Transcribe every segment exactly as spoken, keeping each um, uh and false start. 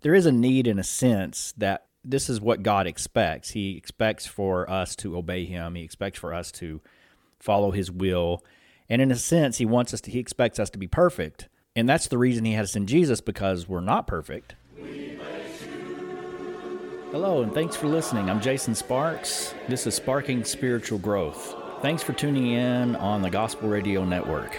there is a need in a sense that this is what God expects. He expects for us to obey Him. He expects for us to follow His will. And in a sense, He wants us to, He expects us to be perfect. And that's the reason He had us in Jesus, because we're not perfect. Hello, and thanks for listening. I'm Jason Sparks. This is Sparking Spiritual Growth. Thanks for tuning in on the Gospel Radio Network.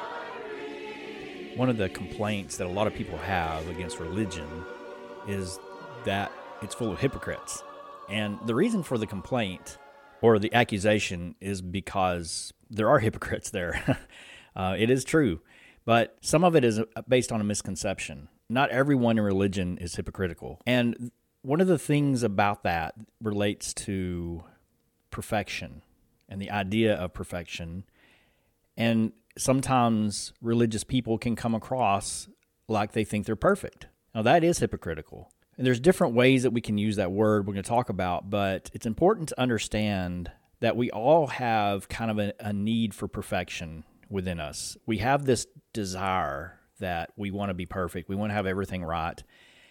One of the complaints that a lot of people have against religion is that it's full of hypocrites. And the reason for the complaint or the accusation is because there are hypocrites there. uh, it is true. But some of it is based on a misconception. Not everyone in religion is hypocritical. And one of the things about that relates to perfection and the idea of perfection. And sometimes religious people can come across like they think they're perfect. Now, that is hypocritical. And there's different ways that we can use that word we're going to talk about, but it's important to understand that we all have kind of a, a need for perfection within us. We have this desire that we want to be perfect. We want to have everything right.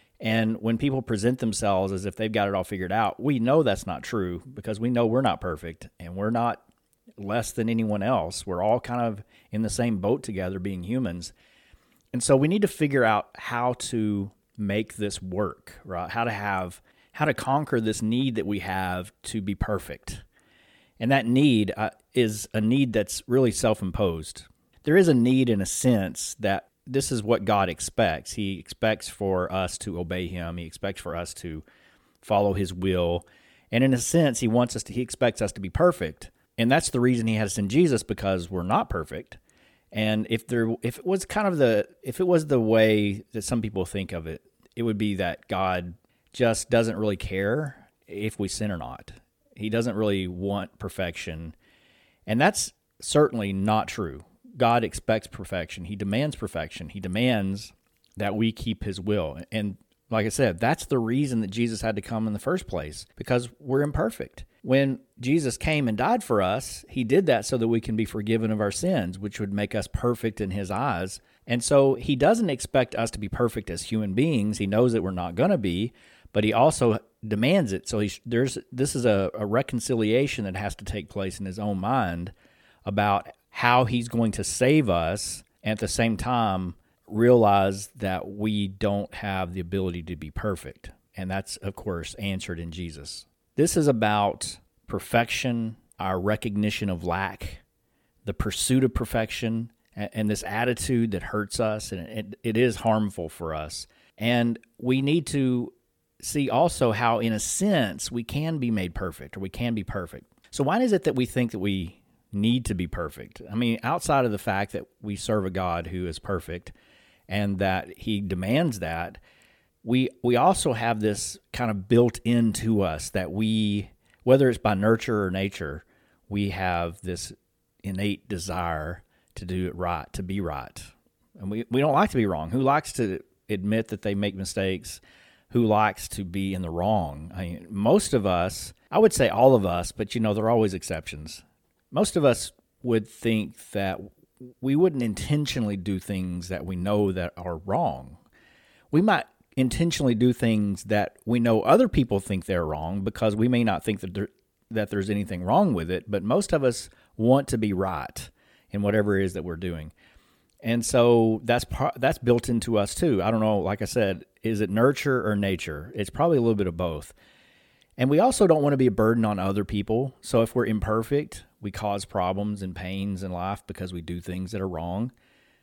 And when people present themselves as if they've got it all figured out, we know that's not true because we know we're not perfect and we're not less than anyone else. We're all kind of in the same boat together being humans. And so we need to figure out how to make this work, right? How to have, how to conquer this need that we have to be perfect. And that need uh, is a need that's really self-imposed. There is a need in a sense that this is what God expects. He expects for us to obey Him. He expects for us to follow His will. And in a sense, He wants us to, He expects us to be perfect. And that's the reason He had us in Jesus, because we're not perfect. And if there, if it was kind of the, if it was the way that some people think of it, it would be that God just doesn't really care if we sin or not. He doesn't really want perfection. And that's certainly not true. God expects perfection. He demands perfection. He demands that we keep His will. And like I said, that's the reason that Jesus had to come in the first place, because we're imperfect. When Jesus came and died for us, He did that so that we can be forgiven of our sins, which would make us perfect in His eyes. And so He doesn't expect us to be perfect as human beings. He knows that we're not going to be, but He also demands it. So he's, there's this is a, a reconciliation that has to take place in His own mind about how He's going to save us, and at the same time realize that we don't have the ability to be perfect. And that's, of course, answered in Jesus. This is about perfection, our recognition of lack, the pursuit of perfection, and, and this attitude that hurts us, and it, it is harmful for us. And we need to see also how, in a sense, we can be made perfect, or we can be perfect. So why is it that we think that we need to be perfect? I mean, outside of the fact that we serve a God who is perfect and that He demands that, we we also have this kind of built into us that we, whether it's by nurture or nature, we have this innate desire to do it right, to be right. And we, we don't like to be wrong. Who likes to admit that they make mistakes? Who likes to be in the wrong? I mean, most of us, I would say all of us, but you know, there are always exceptions. Most of us would think that we wouldn't intentionally do things that we know that are wrong. We might intentionally do things that we know other people think they're wrong because we may not think that there, that there's anything wrong with it, but most of us want to be right in whatever it is that we're doing. And so that's part, that's built into us too. I don't know, like I said, is it nurture or nature? It's probably a little bit of both. And we also don't want to be a burden on other people. So if we're imperfect, we cause problems and pains in life because we do things that are wrong,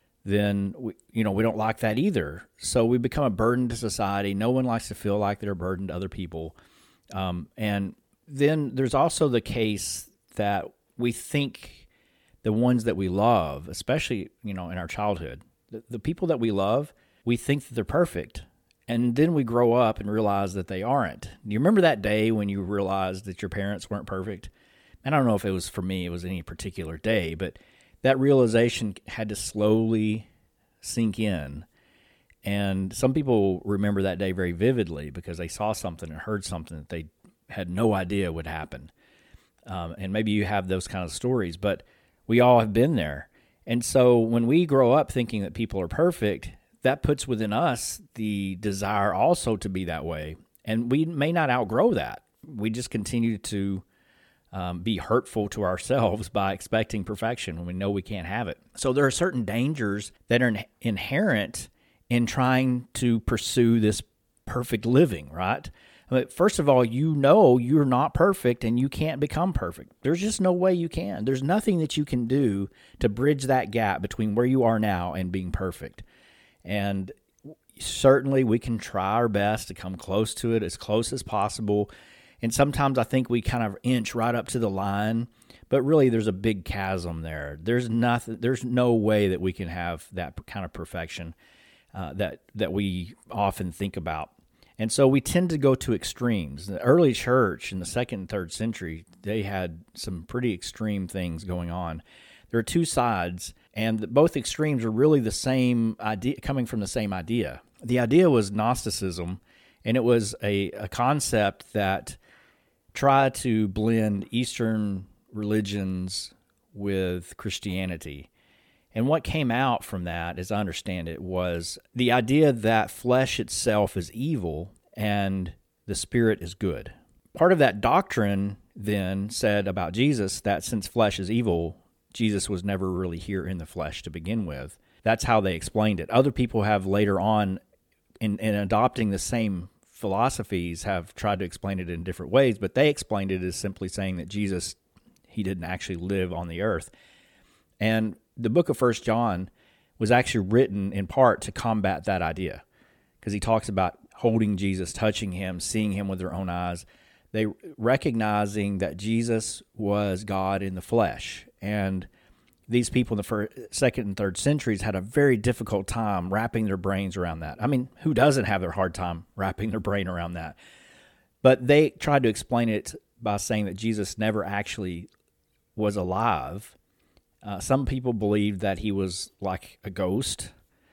then we, you know, we don't like that either. So we become a burden to society. No one likes to feel like they're a burden to other people. Um, and then there's also the case that we think the ones that we love, especially, you know, in our childhood, the, the people that we love, we think that they're perfect. And then we grow up and realize that they aren't. Do you remember that day when you realized that your parents weren't perfect? And I don't know if it was for me, it was any particular day, but that realization had to slowly sink in. And some people remember that day very vividly because they saw something and heard something that they had no idea would happen. Um, and maybe you have those kind of stories, but we all have been there. And so when we grow up thinking that people are perfect, that puts within us the desire also to be that way. And we may not outgrow that. We just continue to um, be hurtful to ourselves by expecting perfection when we know we can't have it. So there are certain dangers that are in- inherent in trying to pursue this perfect living, right? I mean, first of all, you know you're not perfect and you can't become perfect. There's just no way you can. There's nothing that you can do to bridge that gap between where you are now and being perfect. And certainly we can try our best to come close to it, as close as possible. And sometimes I think we kind of inch right up to the line, but really there's a big chasm there. There's nothing. There's no way that we can have that kind of perfection uh, that that we often think about. And so we tend to go to extremes. The early church in the second and third century, they had some pretty extreme things going on. There are two sides, and both extremes are really the same idea, coming from the same idea. The idea was Gnosticism, and it was a, a concept that tried to blend Eastern religions with Christianity. And what came out from that, as I understand it, was the idea that flesh itself is evil and the spirit is good. Part of that doctrine then said about Jesus that since flesh is evil, Jesus was never really here in the flesh to begin with. That's how they explained it. Other people have later on, in, in adopting the same philosophies, have tried to explain it in different ways, but they explained it as simply saying that Jesus, he didn't actually live on the earth. And the book of First John was actually written in part to combat that idea, because he talks about holding Jesus, touching him, seeing him with their own eyes. They recognizing that Jesus was God in the flesh. And these people in the first, second and third centuries had a very difficult time wrapping their brains around that. I mean, who doesn't have a hard time wrapping their brain around that? But they tried to explain it by saying that Jesus never actually was alive. Uh, some people believed that he was like a ghost,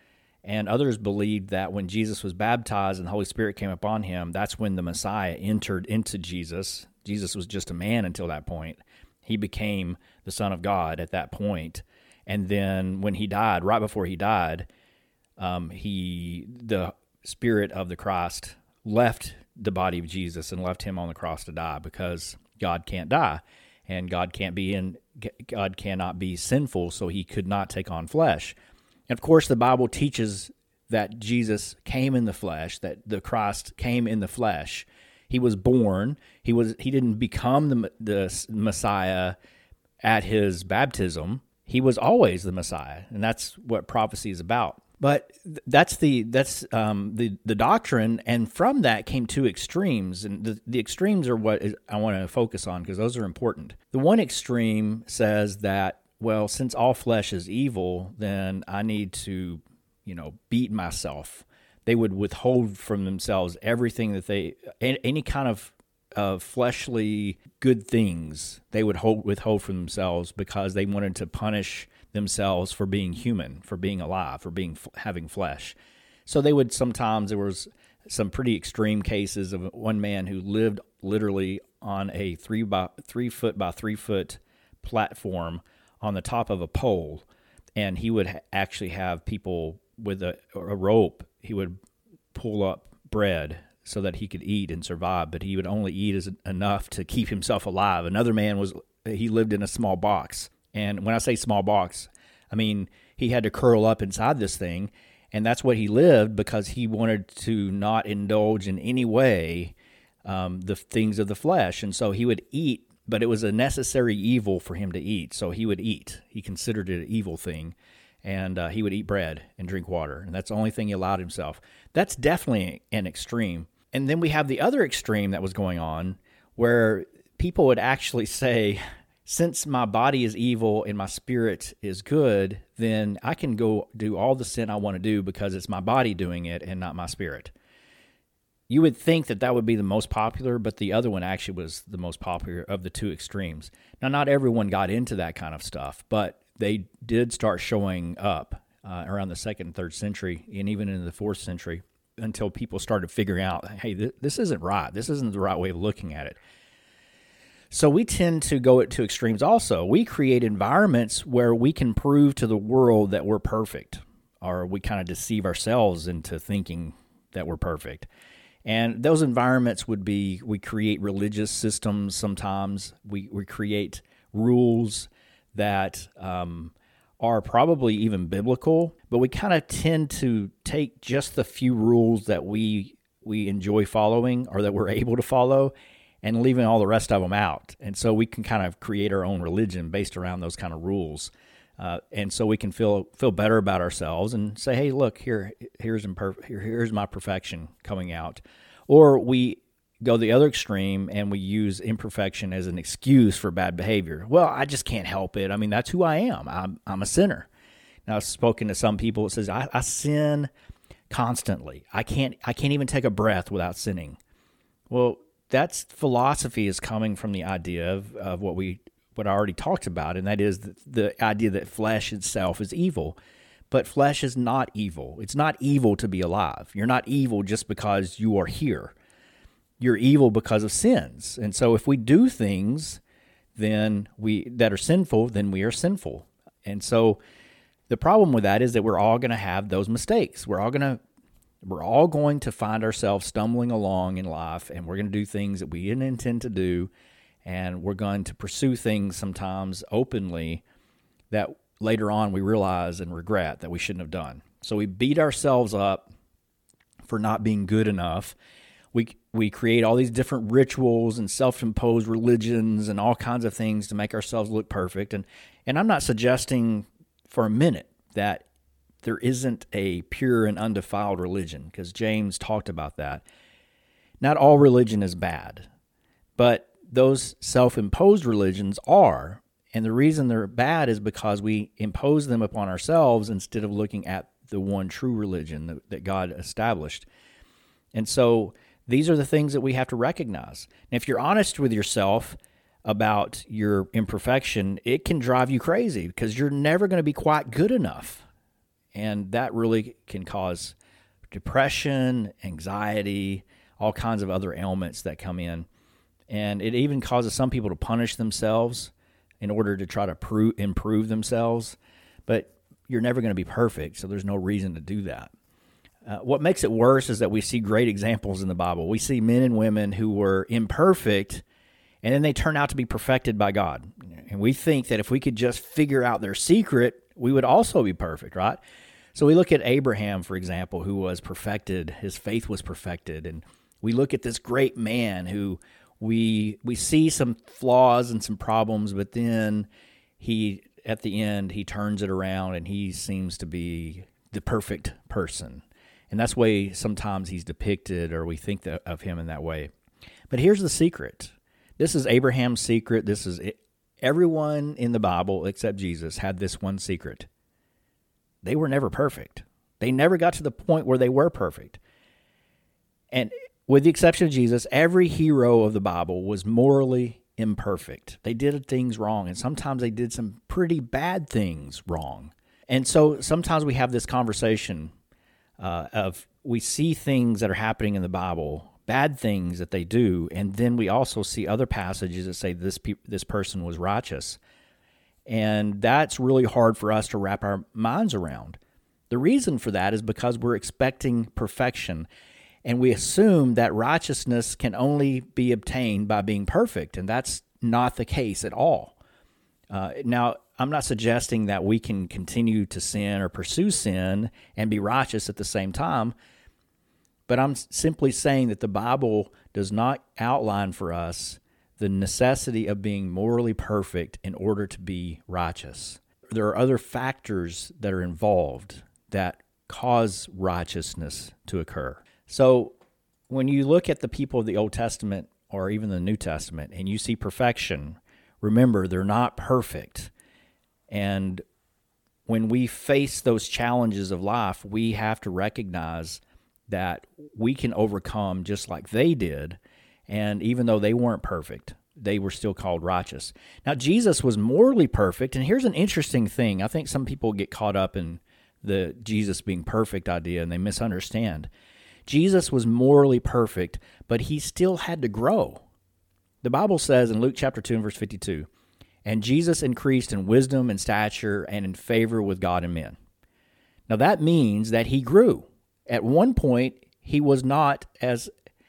and others believed that when Jesus was baptized and the Holy Spirit came upon him, that's when the Messiah entered into Jesus. Jesus was just a man until that point. He became the Son of God at that point. And then when he died, right before he died, um, he the Spirit of the Christ left the body of Jesus and left him on the cross to die, because God can't die. And God can't be in, God cannot be sinful, so he could not take on flesh. And of course, the Bible teaches that Jesus came in the flesh, that the Christ came in the flesh. He was born. He was. He didn't become the the Messiah at his baptism. He was always the Messiah, and that's what prophecy is about. But that's the that's um, the the doctrine, and from that came two extremes, and the, the extremes are what is, I want to focus on, because those are important. The one extreme says that, well, since all flesh is evil, then I need to, you know, beat myself. They would withhold from themselves everything that they, any kind of of fleshly good things, they would hold, withhold from themselves, because they wanted to punish themselves for being human, for being alive, for being having flesh. So they would sometimes, there was some pretty extreme cases of one man who lived literally on a three by three foot by three foot platform on the top of a pole, and he would ha- actually have people with a, a rope. He would pull up bread so that he could eat and survive, but he would only eat as enough to keep himself alive. Another man was, he lived in a small box. And when I say small box, I mean he had to curl up inside this thing, and that's what he lived, because he wanted to not indulge in any way um, the things of the flesh. And so he would eat, but it was a necessary evil for him to eat. So he would eat. He considered it an evil thing. And uh, he would eat bread and drink water. And that's the only thing he allowed himself. That's definitely an extreme. And then we have the other extreme that was going on, where people would actually say, since my body is evil and my spirit is good, then I can go do all the sin I want to do because it's my body doing it and not my spirit. You would think that that would be the most popular, but the other one actually was the most popular of the two extremes. Now, not everyone got into that kind of stuff, but they did start showing up uh, around the second and third century, and even in the fourth century, until people started figuring out, hey, th- this isn't right. This isn't the right way of looking at it. So we tend to go to extremes also. We create environments where we can prove to the world that we're perfect. or we kind of deceive ourselves into thinking that we're perfect. And those environments would be, we create religious systems sometimes. We, we create rules that um, are probably even biblical, but we kind of tend to take just the few rules that we we enjoy following or that we're able to follow and leaving all the rest of them out. And so we can kind of create our own religion based around those kind of rules. Uh, and so we can feel feel better about ourselves and say, hey, look, here here's imperf- here, here's my perfection coming out. Or we go the other extreme and we use imperfection as an excuse for bad behavior. Well, I just can't help it. I mean, that's who I am. I'm I'm a sinner. Now, I've spoken to some people that says, I, I sin constantly. I can't I can't even take a breath without sinning. Well, that's philosophy is coming from the idea of, of what we what I already talked about, and that is the, the idea that flesh itself is evil. But flesh is not evil. It's not evil to be alive. You're not evil just because you are here. You're evil because of sins. And so if we do things then we that are sinful, then we are sinful. And so the problem with that is that we're all going to have those mistakes. We're all going to we're all going to find ourselves stumbling along in life, and we're going to do things that we didn't intend to do, and we're going to pursue things sometimes openly that later on we realize and regret that we shouldn't have done. So we beat ourselves up for not being good enough. We we create all these different rituals and self-imposed religions and all kinds of things to make ourselves look perfect. And and I'm not suggesting for a minute that there isn't a pure and undefiled religion, because James talked about that. Not all religion is bad, but those self-imposed religions are. And the reason they're bad is because we impose them upon ourselves instead of looking at the one true religion that, that God established. And so these are the things that we have to recognize. And if you're honest with yourself about your imperfection, it can drive you crazy because you're never going to be quite good enough. And that really can cause depression, anxiety, all kinds of other ailments that come in. And it even causes some people to punish themselves in order to try to prove, improve themselves. But you're never going to be perfect, so there's no reason to do that. Uh, what makes it worse is that we see great examples in the Bible. We see men and women who were imperfect, and then they turn out to be perfected by God. And we think that if we could just figure out their secret, we would also be perfect, right? So we look at Abraham, for example, who was perfected. His faith was perfected. And we look at this great man who we we see some flaws and some problems, but then he, at the end, he turns it around and he seems to be the perfect person. And that's the way sometimes he's depicted, or we think that, of him in that way. But here's the secret. This is Abraham's secret. This is it. Everyone in the Bible except Jesus had this one secret. They were never perfect. They never got to the point where they were perfect. And with the exception of Jesus, every hero of the Bible was morally imperfect. They did things wrong, and sometimes they did some pretty bad things wrong. And so sometimes we have this conversation uh, of we see things that are happening in the Bible, bad things that they do, and then we also see other passages that say this pe- this person was righteous. And that's really hard for us to wrap our minds around. The reason for that is because we're expecting perfection, and we assume that righteousness can only be obtained by being perfect, and that's not the case at all. Uh, now, I'm not suggesting that we can continue to sin or pursue sin and be righteous at the same time, but I'm simply saying that the Bible does not outline for us the necessity of being morally perfect in order to be righteous. There are other factors that are involved that cause righteousness to occur. So when you look at the people of the Old Testament or even the New Testament and you see perfection, remember they're not perfect. And when we face those challenges of life, we have to recognize that we can overcome just like they did. And even though they weren't perfect, they were still called righteous. Now, Jesus was morally perfect, and here's an interesting thing. I think some people get caught up in the Jesus being perfect idea, and they misunderstand. Jesus was morally perfect, but he still had to grow. The Bible says in Luke chapter two and verse fifty-two, "And Jesus increased in wisdom and stature and in favor with God and men." Now that means that he grew. At one point, he was not as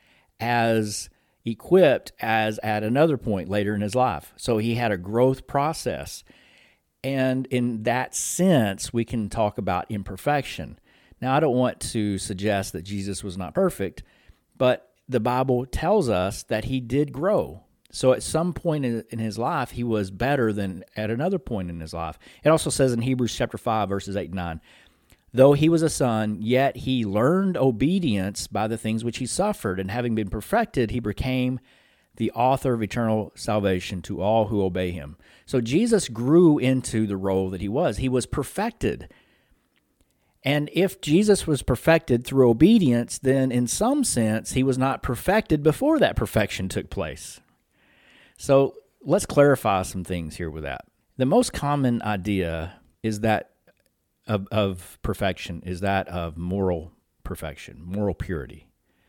as equipped as at another point later in his life. So he had a growth process. And in that sense, we can talk about imperfection. Now, I don't want to suggest that Jesus was not perfect, but the Bible tells us that he did grow. So at some point in his life, he was better than at another point in his life. It also says in Hebrews chapter five, verses eight and nine, though he was a son, yet he learned obedience by the things which he suffered, and having been perfected, he became the author of eternal salvation to all who obey him. So Jesus grew into the role that he was. He was perfected. And if Jesus was perfected through obedience, then in some sense, he was not perfected before that perfection took place. So let's clarify some things here with that. The most common idea is that of, of perfection is that of moral perfection, moral purity.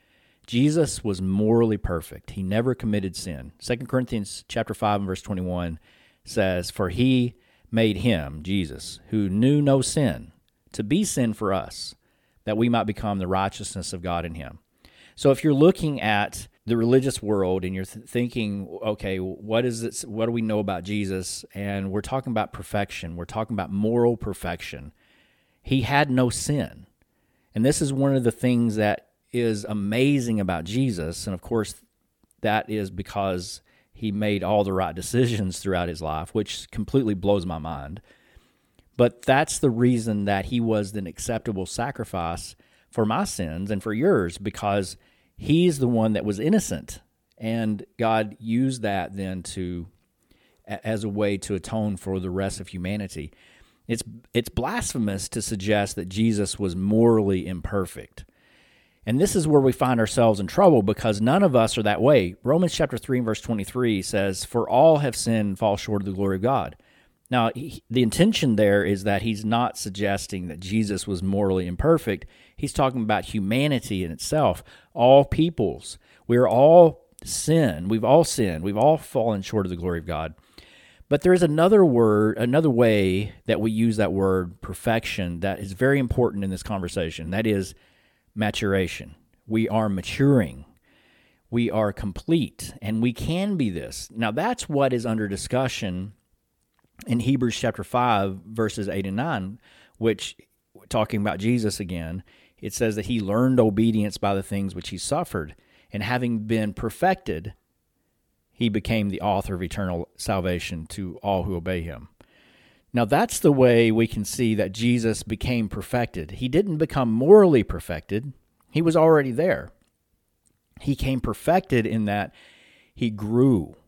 Jesus was morally perfect. He never committed sin. Second Corinthians chapter five and verse twenty-one says, for he made him, Jesus, who knew no sin, to be sin for us, that we might become the righteousness of God in him. So if you're looking at the religious world and you're th- thinking, okay, what is it, what do we know about Jesus? And we're talking about perfection. We're talking about moral perfection. He had no sin. And this is one of the things that is amazing about Jesus. And of course, that is because he made all the right decisions throughout his life, which completely blows my mind. But that's the reason that he was an acceptable sacrifice for my sins and for yours, because he's the one that was innocent. And God used that then to, as a way to atone for the rest of humanity. It's, it's blasphemous to suggest that Jesus was morally imperfect. And this is where we find ourselves in trouble, because none of us are that way. Romans chapter three and verse twenty-three says, for all have sinned and fall short of the glory of God. Now, he, the intention there is that he's not suggesting that Jesus was morally imperfect. He's talking about humanity in itself. All peoples. We're all sin. We've all sinned. We've all fallen short of the glory of God. But there is another word, another way that we use that word perfection that is very important in this conversation. That is maturation. We are maturing. We are complete, and we can be this. Now, that's what is under discussion in Hebrews chapter five, verses eight and nine, which, talking about Jesus again, it says that he learned obedience by the things which he suffered, and having been perfected, he became the author of eternal salvation to all who obey him. Now, that's the way we can see that Jesus became perfected. He didn't become morally perfected. He was already there. He came perfected in that he grew.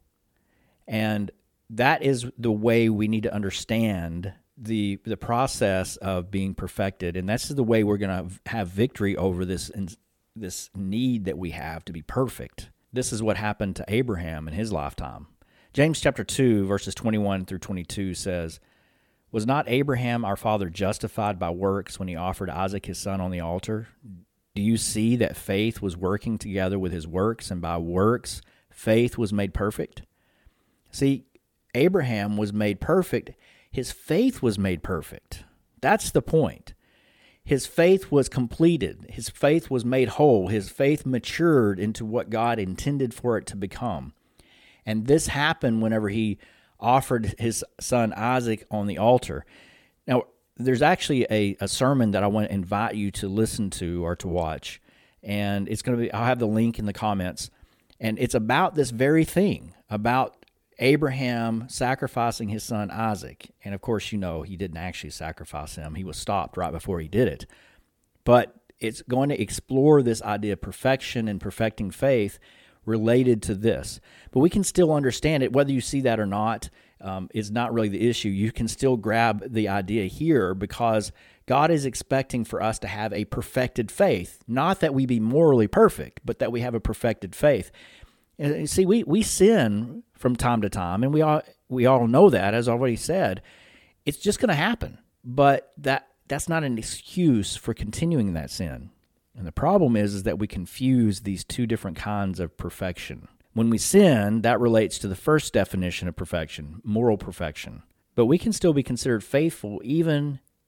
And that is the way we need to understand the the process of being perfected. And that's the way we're going to have victory over this, this need that we have to be perfect. This is what happened to Abraham in his lifetime. James chapter two, verses twenty-one through twenty-two says, was not Abraham our father justified by works when he offered Isaac his son on the altar? Do you see that faith was working together with his works, and by works faith was made perfect? See, Abraham was made perfect. His faith was made perfect. That's the point. His faith was completed. His faith was made whole. His faith matured into what God intended for it to become. And this happened whenever he offered his son Isaac on the altar. Now, there's actually a, a sermon that I want to invite you to listen to or to watch, and it's going to be, I'll have the link in the comments, and it's about this very thing, about Abraham sacrificing his son Isaac. And of course, you know, he didn't actually sacrifice him. He was stopped right before he did it. But it's going to explore this idea of perfection and perfecting faith related to this. But we can still understand it, whether you see that or not, um, is not really the issue. You can still grab the idea here, because God is expecting for us to have a perfected faith. Not that we be morally perfect, but that we have a perfected faith. And see, we, we sin from time to time, and we all we all know that, as I already said. It's just going to happen. But that that's not an excuse for continuing that sin. And the problem is, is that we confuse these two different kinds of perfection. When we sin, that relates to the first definition of perfection, moral perfection. But we can still be considered faithful even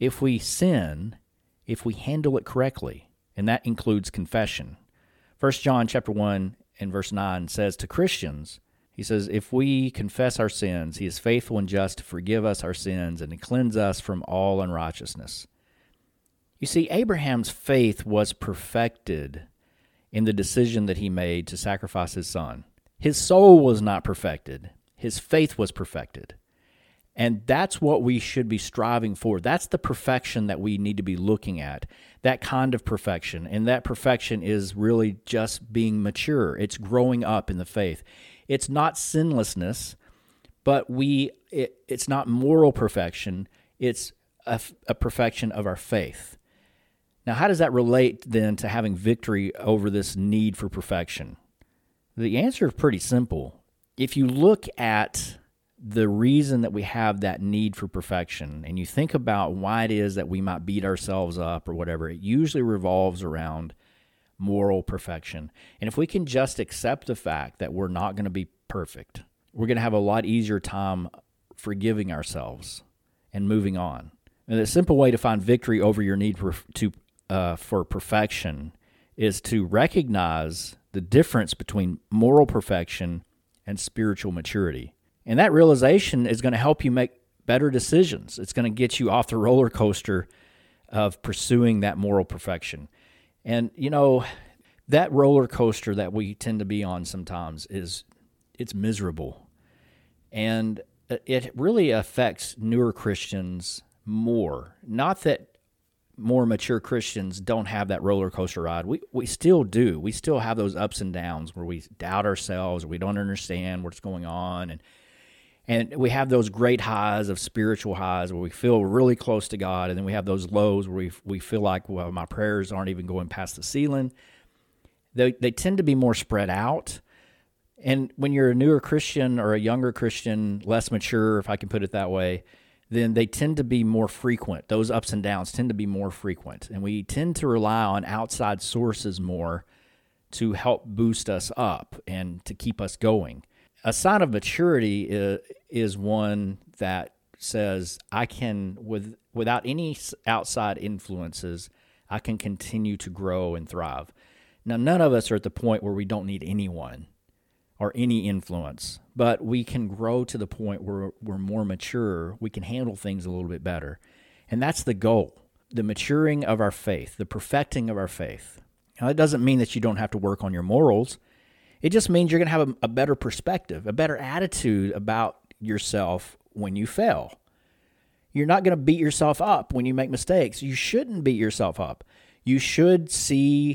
if we sin, if we handle it correctly, and that includes confession. First John chapter one and verse nine says to Christians, he says, if we confess our sins, he is faithful and just to forgive us our sins and to cleanse us from all unrighteousness. You see, Abraham's faith was perfected in the decision that he made to sacrifice his son. His soul was not perfected. His faith was perfected. And that's what we should be striving for. That's the perfection that we need to be looking at, that kind of perfection. And that perfection is really just being mature. It's growing up in the faith. It's not sinlessness, but we it, it's not moral perfection. It's a, a perfection of our faith. Now, how does that relate then to having victory over this need for perfection? The answer is pretty simple. If you look at the reason that we have that need for perfection, and you think about why it is that we might beat ourselves up or whatever, it usually revolves around moral perfection. And if we can just accept the fact that we're not going to be perfect, we're going to have a lot easier time forgiving ourselves and moving on. And the simple way to find victory over your need for, to, uh, for perfection is to recognize the difference between moral perfection and spiritual maturity. And that realization is going to help you make better decisions. It's going to get you off the roller coaster of pursuing that moral perfection. And, you know, that roller coaster that we tend to be on sometimes is, it's miserable. And it really affects newer Christians more. Not that more mature Christians don't have that roller coaster ride. We we still do. We still have those ups and downs where we doubt ourselves, or we don't understand what's going on, and and we have those great highs of spiritual highs where we feel really close to God, and then we have those lows where we we feel like, well, my prayers aren't even going past the ceiling. They they tend to be more spread out. And when you're a newer Christian or a younger Christian, less mature, if I can put it that way, then they tend to be more frequent. Those ups and downs tend to be more frequent. And we tend to rely on outside sources more to help boost us up and to keep us going. A sign of maturity is, is one that says, I can, with without any outside influences, I can continue to grow and thrive. Now, none of us are at the point where we don't need anyone or any influence, but we can grow to the point where we're more mature, we can handle things a little bit better. And that's the goal, the maturing of our faith, the perfecting of our faith. Now, that doesn't mean that you don't have to work on your morals. It just means you're going to have a, a better perspective, a better attitude about yourself when you fail. You're not going to beat yourself up when you make mistakes. You shouldn't beat yourself up. You should see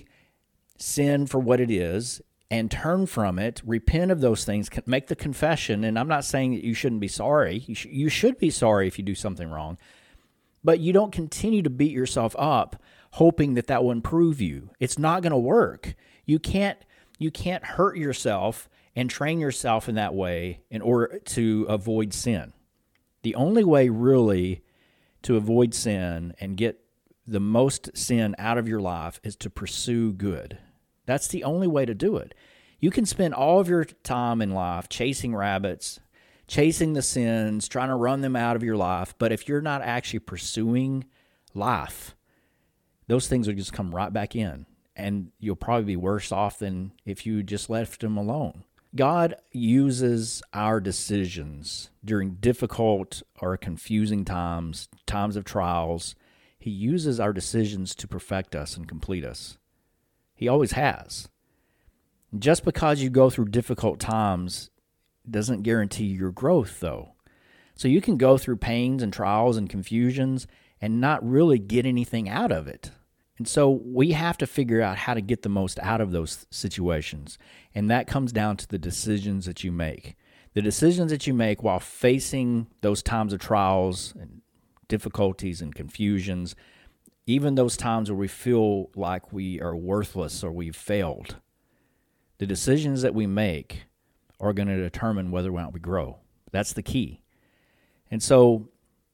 sin for what it is and turn from it, repent of those things, make the confession. And I'm not saying that you shouldn't be sorry. You, sh- you should be sorry if you do something wrong. But you don't continue to beat yourself up hoping that that will improve you. It's not going to work. You can't you can't hurt yourself and train yourself in that way in order to avoid sin. The only way really to avoid sin and get the most sin out of your life is to pursue good. That's the only way to do it. You can spend all of your time in life chasing rabbits, chasing the sins, trying to run them out of your life, but if you're not actually pursuing life, those things will just come right back in, and you'll probably be worse off than if you just left them alone. God uses our decisions during difficult or confusing times, times of trials. He uses our decisions to perfect us and complete us. He always has. Just because you go through difficult times doesn't guarantee your growth, though. So you can go through pains and trials and confusions and not really get anything out of it. And so we have to figure out how to get the most out of those situations. And that comes down to the decisions that you make. The decisions that you make while facing those times of trials and difficulties and confusions, even those times where we feel like we are worthless or we've failed, the decisions that we make are going to determine whether or not we grow. That's the key. And so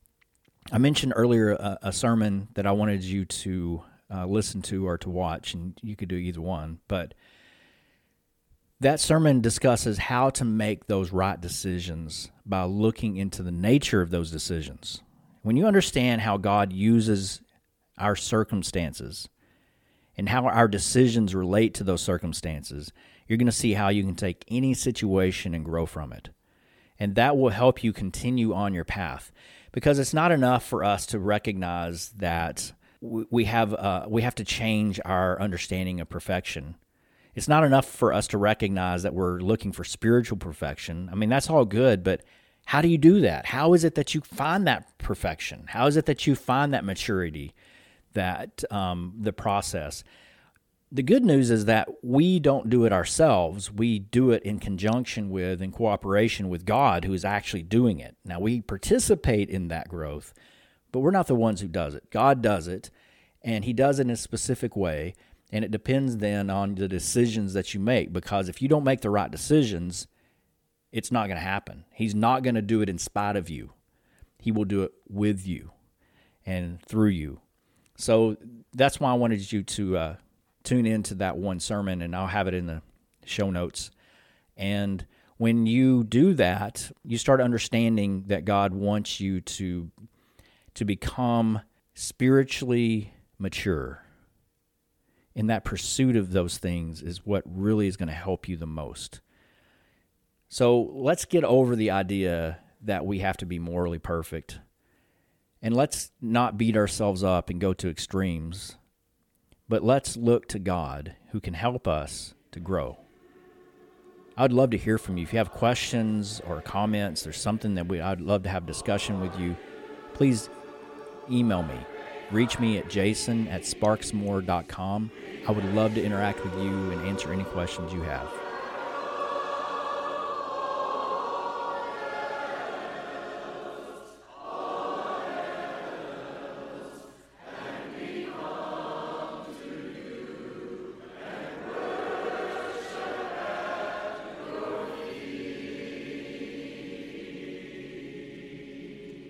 I mentioned earlier a, a sermon that I wanted you to uh, listen to or to watch, and you could do either one. But that sermon discusses how to make those right decisions by looking into the nature of those decisions. when you understand how God uses our circumstances and how our decisions relate to those circumstances, you're going to see how you can take any situation and grow from it. And that will help you continue on your path, because it's not enough for us to recognize that we have uh, we have to change our understanding of perfection. It's not enough for us to recognize that we're looking for spiritual perfection. I mean, that's all good, but how do you do that? How is it that you find that perfection? How is it that you find that maturity, that um, the process? The good news is that we don't do it ourselves. We do it in conjunction with, in cooperation with God, who is actually doing it. Now, we participate in that growth, but we're not the ones who does it. God does it, and he does it in a specific way, and it depends then on the decisions that you make, because if you don't make the right decisions, it's not going to happen. He's not going to do it in spite of you. He will do it with you and through you. So that's why I wanted you to uh, tune into that one sermon, and I'll have it in the show notes. And when you do that, you start understanding that God wants you to, to become spiritually mature. And that pursuit of those things is what really is going to help you the most. So let's get over the idea that we have to be morally perfect. And let's not beat ourselves up and go to extremes. But let's look to God, who can help us to grow. I'd love to hear from you. If you have questions or comments, there's something that we I'd love to have discussion with you, please email me. Reach me at jason at sparksmore dot com. I would love to interact with you and answer any questions you have.